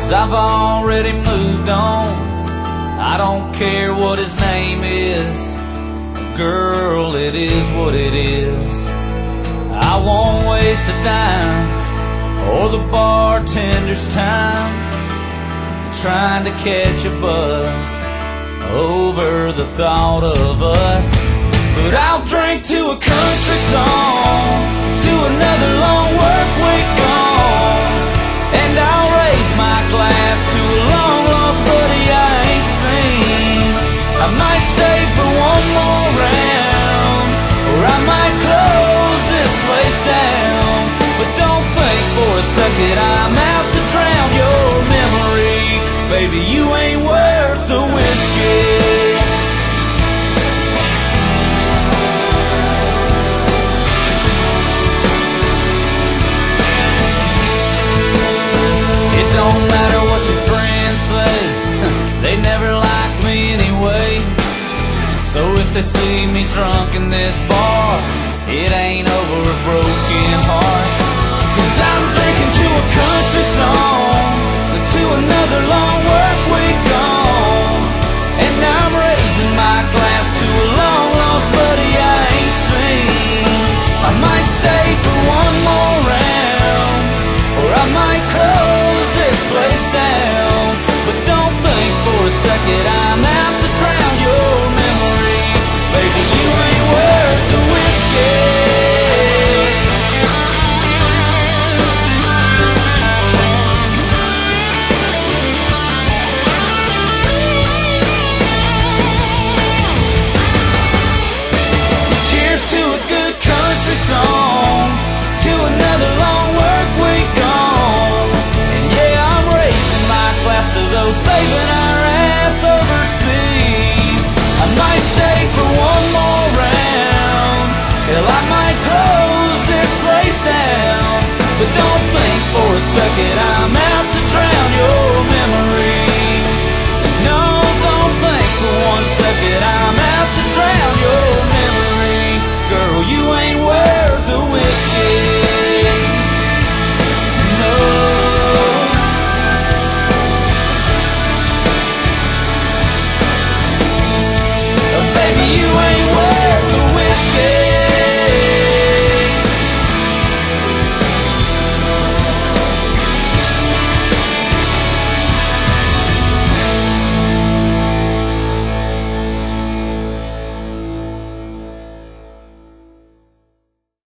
'cause I've already moved on. I don't care what his name is, girl, it is what it is. I won't waste a dime or the bartender's time trying to catch a buzz over the thought of us. But I'll drink to a country song, to another long work week gone, and I'll raise my glass to a long lost buddy I ain't seen. I might stay for one more round, or I might close this place down. But don't think for a second I'm out to drown your memory. Baby, you ain't worth the whiskey. It don't matter what your friends say, they never liked me anyway. So if they see me drunk in this bar, it ain't over a broken heart. 'Cause I'm drinking to a country song, to another long work week gone, and I'm raising my glass to a long lost buddy I ain't seen. I might stay for one more round, or I might close this place down. But don't think for a second I'm out to drown your memory. Baby, you ain't worth the whiskey. Song, to another long work week gone, and yeah, I'm raising my glass to those saving our ass overseas. I might stay for one more round, hell, I might close this place down. But don't think for a second I'm out